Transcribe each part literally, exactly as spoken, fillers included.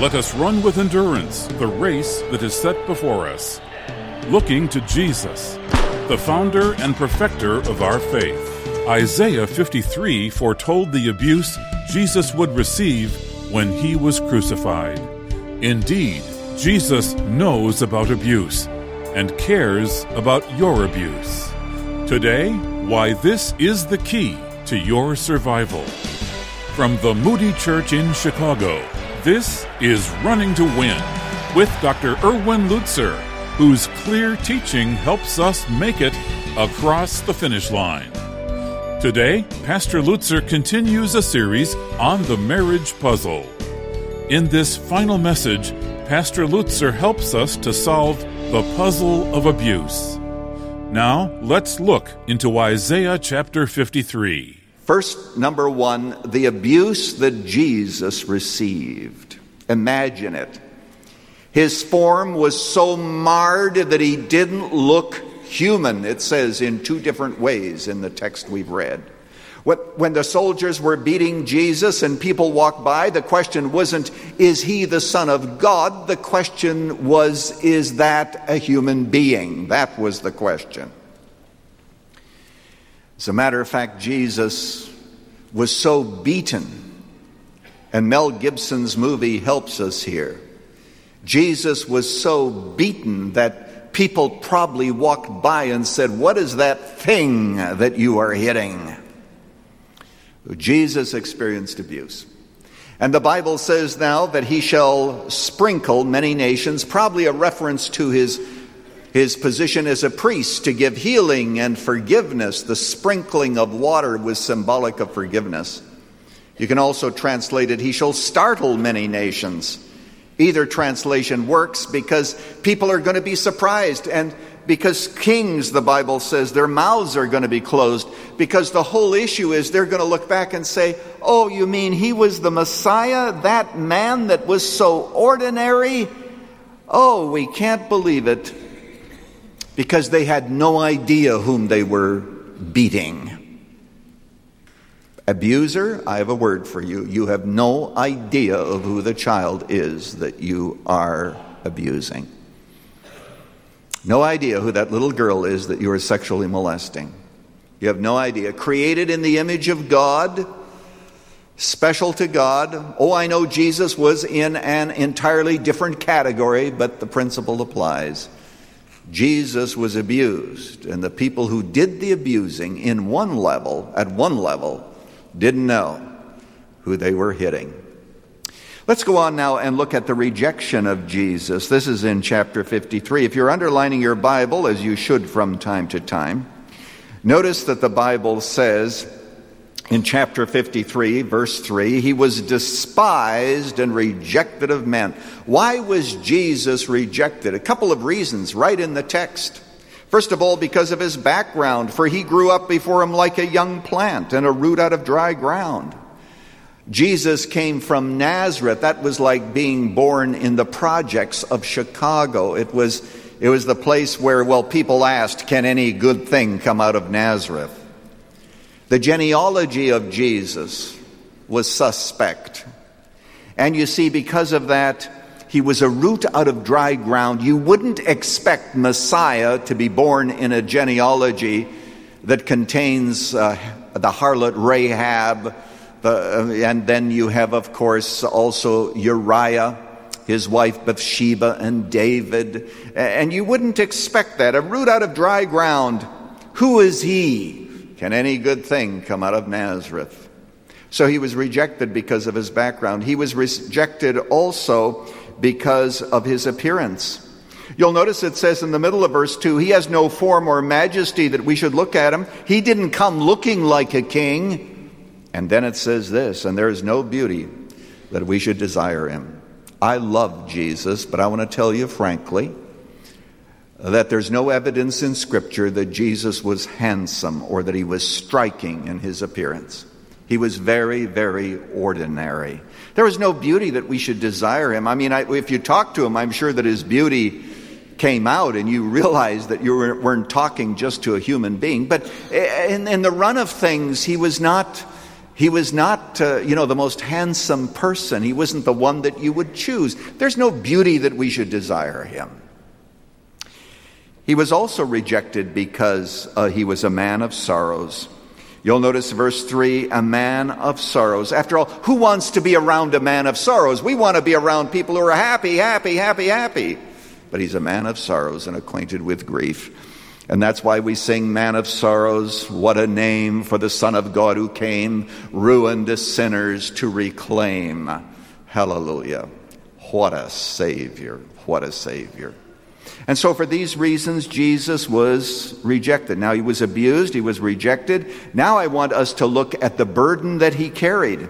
let us run with endurance the race that is set before us, looking to Jesus, the founder and perfecter of our faith. Isaiah fifty-three foretold the abuse Jesus would receive when he was crucified. Indeed, Jesus knows about abuse and cares about your abuse. Today, why this is the key to your survival. From the Moody Church in Chicago, this is Running to Win with Doctor Erwin Lutzer, whose clear teaching helps us make it across the finish line. Today, Pastor Lutzer continues a series on the marriage puzzle. In this final message, Pastor Lutzer helps us to solve the puzzle of abuse. Now, let's look into Isaiah chapter fifty-three. First, number one, the abuse that Jesus received. Imagine it. His form was so marred that he didn't look human, it says in two different ways in the text we've read. When the soldiers were beating Jesus and people walked by, the question wasn't, is he the Son of God? The question was, is that a human being? That was the question. As a matter of fact, Jesus was so beaten, and Mel Gibson's movie helps us here. Jesus was so beaten that people probably walked by and said, "What is that thing that you are hitting?" Jesus experienced abuse. And the Bible says now that he shall sprinkle many nations, probably a reference to his, his position as a priest to give healing and forgiveness. The sprinkling of water was symbolic of forgiveness. You can also translate it, he shall startle many nations. Either translation works because people are going to be surprised, and because kings, the Bible says, their mouths are going to be closed, because the whole issue is they're going to look back and say, "Oh, you mean he was the Messiah, that man that was so ordinary? Oh, we can't believe it," because they had no idea whom they were beating. Abuser, I have a word for you. You have no idea of who the child is that you are abusing. No idea who that little girl is that you are sexually molesting. You have no idea. Created in the image of God, special to God. Oh, I know Jesus was in an entirely different category, but the principle applies. Jesus was abused, and the people who did the abusing in one level, at one level, didn't know who they were hitting. Let's go on now and look at the rejection of Jesus. This is in chapter fifty-three. If you're underlining your Bible, as you should from time to time, notice that the Bible says in chapter fifty-three, verse three, he was despised and rejected of men. Why was Jesus rejected? A couple of reasons right in the text. First of all, because of his background, for he grew up before him like a young plant and a root out of dry ground. Jesus came from Nazareth. That was like being born in the projects of Chicago. It was, it was the place where, well, people asked, can any good thing come out of Nazareth? The genealogy of Jesus was suspect. And you see, because of that, he was a root out of dry ground. You wouldn't expect Messiah to be born in a genealogy that contains uh, the harlot Rahab, the, and then you have, of course, also Uriah, his wife Bathsheba, and David. And you wouldn't expect that. A root out of dry ground. Who is he? Can any good thing come out of Nazareth? So he was rejected because of his background. He was rejected also because of his appearance. You'll notice it says in the middle of verse two, he has no form or majesty that we should look at him. He didn't come looking like a king. And then it says this, and there is no beauty that we should desire him. I love Jesus, but I want to tell you frankly that there's no evidence in Scripture that Jesus was handsome or that he was striking in his appearance. He was very, very ordinary. There was no beauty that we should desire him. I mean, I, if you talk to him, I'm sure that his beauty came out and you realized that you weren't talking just to a human being. But in, in the run of things, he was not He was not, uh, you know, the most handsome person. He wasn't the one that you would choose. There's no beauty that we should desire him. He was also rejected because uh, he was a man of sorrows. You'll notice verse three, a man of sorrows. After all, who wants to be around a man of sorrows? We want to be around people who are happy, happy, happy, happy. But he's a man of sorrows and acquainted with grief. And that's why we sing, Man of Sorrows, what a name for the Son of God who came, ruined sinners to reclaim. Hallelujah. What a Savior. What a Savior. And so for these reasons, Jesus was rejected. Now, he was abused. He was rejected. Now I want us to look at the burden that he carried.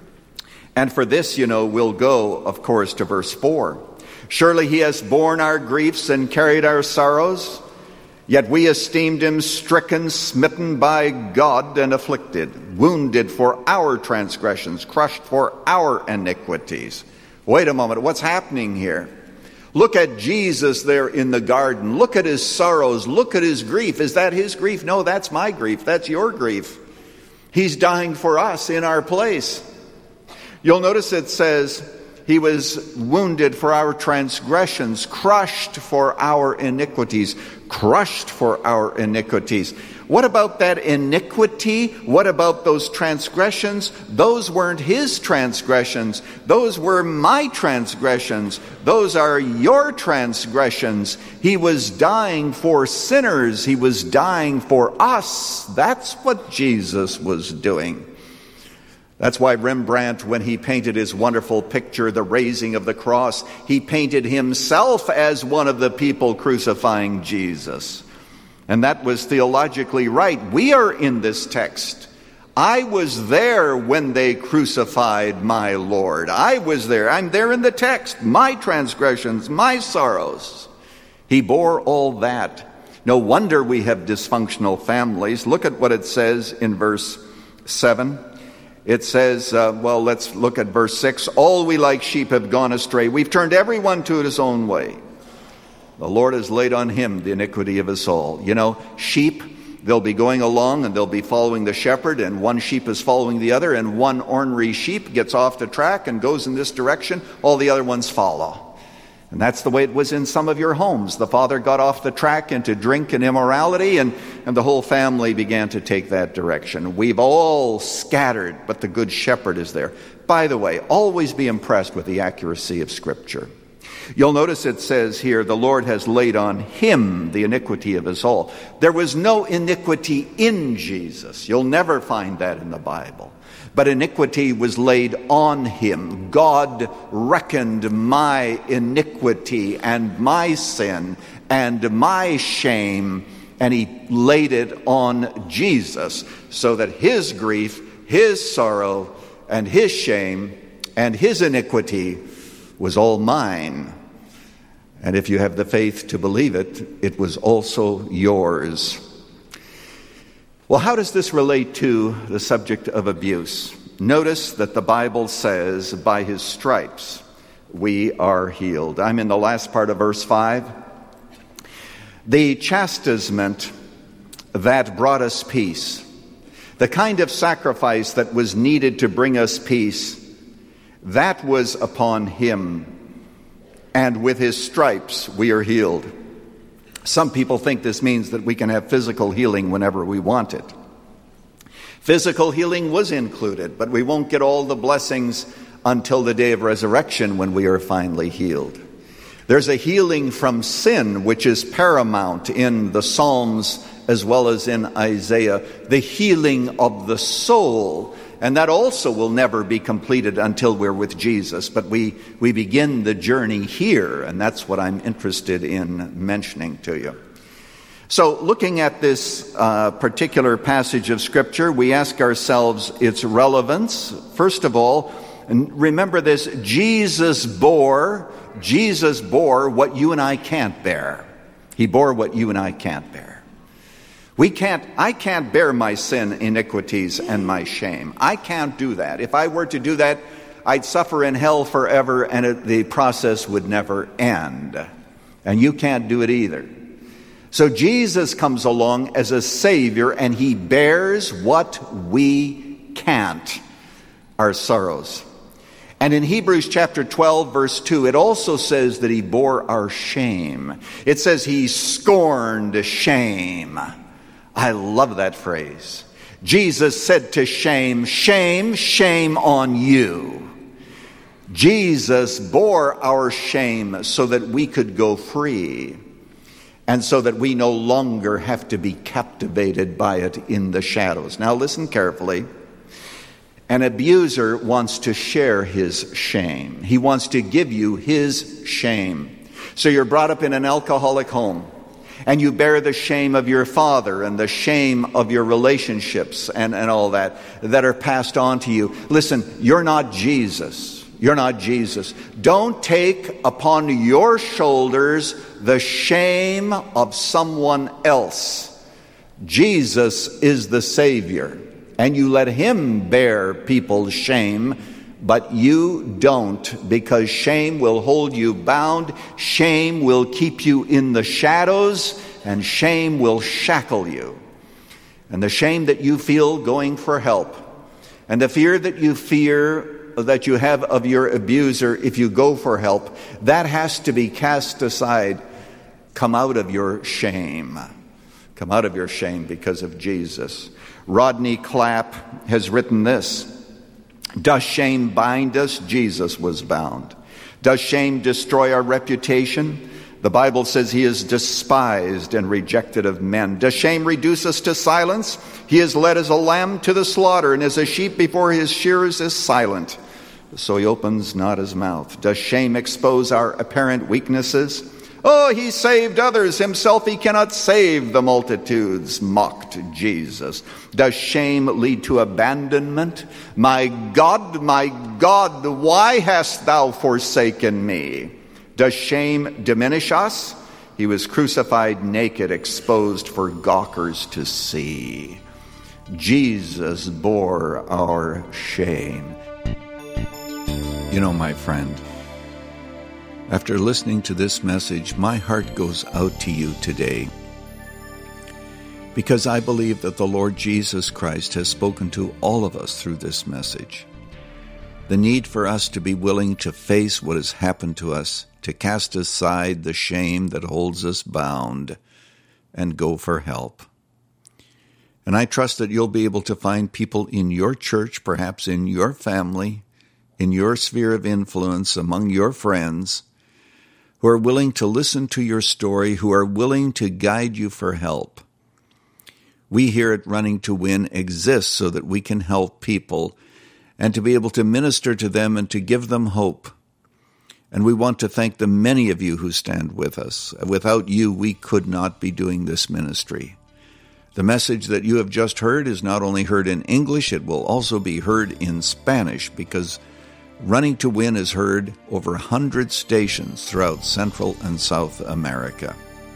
And for this, you know, we'll go, of course, to verse four. Surely he has borne our griefs and carried our sorrows. Yet we esteemed him stricken, smitten by God, and afflicted, wounded for our transgressions, crushed for our iniquities. Wait a moment, what's happening here? Look at Jesus there in the garden. Look at his sorrows. Look at his grief. Is that his grief? No, that's my grief. That's your grief. He's dying for us in our place. You'll notice it says, he was wounded for our transgressions, crushed for our iniquities, crushed for our iniquities. What about that iniquity? What about those transgressions? Those weren't his transgressions. Those were my transgressions. Those are your transgressions. He was dying for sinners. He was dying for us. That's what Jesus was doing. That's why Rembrandt, when he painted his wonderful picture, The Raising of the Cross, he painted himself as one of the people crucifying Jesus. And that was theologically right. We are in this text. I was there when they crucified my Lord. I was there. I'm there in the text. My transgressions, my sorrows. He bore all that. No wonder we have dysfunctional families. Look at what it says in verse seven. It says, uh, well, let's look at verse six. All we like sheep have gone astray. We've turned everyone to his own way. The Lord has laid on him the iniquity of us all. You know, sheep, they'll be going along and they'll be following the shepherd, and one sheep is following the other, and one ornery sheep gets off the track and goes in this direction. All the other ones follow. And that's the way it was in some of your homes. The father got off the track into drink and immorality, and, and the whole family began to take that direction. We've all scattered, but the good shepherd is there. By the way, always be impressed with the accuracy of Scripture. You'll notice it says here, the Lord has laid on him the iniquity of us all. There was no iniquity in Jesus. You'll never find that in the Bible. But iniquity was laid on him. God reckoned my iniquity and my sin and my shame, and he laid it on Jesus so that his grief, his sorrow, and his shame and his iniquity was all mine. And if you have the faith to believe it, it was also yours. Well, how does this relate to the subject of abuse? Notice that the Bible says, by his stripes we are healed. I'm in the last part of verse five. The chastisement that brought us peace, the kind of sacrifice that was needed to bring us peace, that was upon him. And with his stripes we are healed. Some people think this means that we can have physical healing whenever we want it. Physical healing was included, but we won't get all the blessings until the day of resurrection when we are finally healed. There's a healing from sin which is paramount in the Psalms as well as in Isaiah. The healing of the soul. And that also will never be completed until we're with Jesus. But we, we begin the journey here, and that's what I'm interested in mentioning to you. So looking at this uh, particular passage of Scripture, we ask ourselves its relevance. First of all, and remember this, Jesus bore, Jesus bore what you and I can't bear. He bore what you and I can't bear. We can't, I can't bear my sin, iniquities, and my shame. I can't do that. If I were to do that, I'd suffer in hell forever, and it, the process would never end. And you can't do it either. So Jesus comes along as a Savior, and he bears what we recant our sorrows. And in Hebrews chapter twelve, verse two, it also says that he bore our shame. It says he scorned shame. I love that phrase. Jesus said to shame, shame, shame on you. Jesus bore our shame so that we could go free, and so that we no longer have to be captivated by it in the shadows. Now listen carefully. An abuser wants to share his shame. He wants to give you his shame. So you're brought up in an alcoholic home, and you bear the shame of your father and the shame of your relationships and, and all that, that are passed on to you. Listen, you're not Jesus. You're not Jesus. Don't take upon your shoulders the shame of someone else. Jesus is the Savior, and you let him bear people's shame, but you don't, because shame will hold you bound, shame will keep you in the shadows, and shame will shackle you. And the shame that you feel going for help, and the fear that you fear that you have of your abuser if you go for help, that has to be cast aside. Come out of your shame. Come out of your shame because of Jesus. Rodney Clapp has written this: does shame bind us? Jesus was bound. Does shame destroy our reputation? The Bible says he is despised and rejected of men. Does shame reduce us to silence? He is led as a lamb to the slaughter, and as a sheep before his shearers is silent, so he opens not his mouth. Does shame expose our apparent weaknesses? Oh, he saved others. Himself he cannot save the multitudes, mocked Jesus. Does shame lead to abandonment? My God, my God, why hast thou forsaken me? Does shame diminish us? He was crucified naked, exposed for gawkers to see. Jesus bore our shame. You know, my friend, after listening to this message, my heart goes out to you today, because I believe that the Lord Jesus Christ has spoken to all of us through this message. The need for us to be willing to face what has happened to us, to cast aside the shame that holds us bound, and go for help. And I trust that you'll be able to find people in your church, perhaps in your family, in your sphere of influence, among your friends, who are willing to listen to your story, who are willing to guide you for help. We here at Running to Win exist so that we can help people and to be able to minister to them and to give them hope. And we want to thank the many of you who stand with us. Without you, we could not be doing this ministry. The message that you have just heard is not only heard in English, it will also be heard in Spanish, because Running to Win is heard over one hundred stations throughout Central and South America.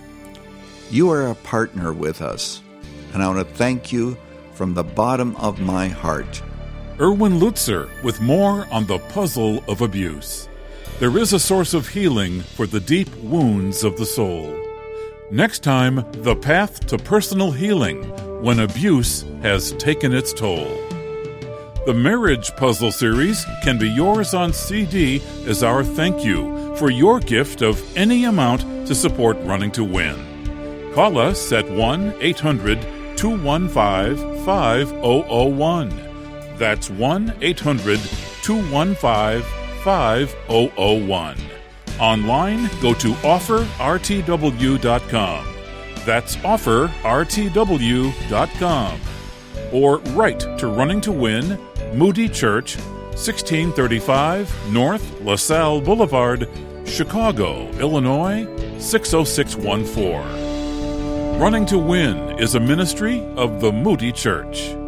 You are a partner with us, and I want to thank you from the bottom of my heart. Erwin Lutzer with more on the puzzle of abuse. There is a source of healing for the deep wounds of the soul. Next time, the path to personal healing when abuse has taken its toll. The Marriage Puzzle Series can be yours on C D as our thank you for your gift of any amount to support Running to Win. Call us at one eight hundred two one five five zero zero one. That's one eight hundred two one five five zero zero one. Online, go to offer r t w dot com. That's offer r t w dot com. Or write to Running to Win, Moody Church, sixteen thirty-five North LaSalle Boulevard, Chicago, Illinois, six oh six one four. Running to Win is a ministry of the Moody Church.